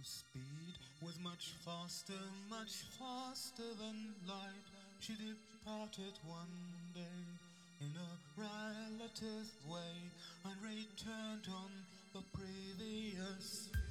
speed was much faster than light. She departed one day in a relative way and returned on the previous.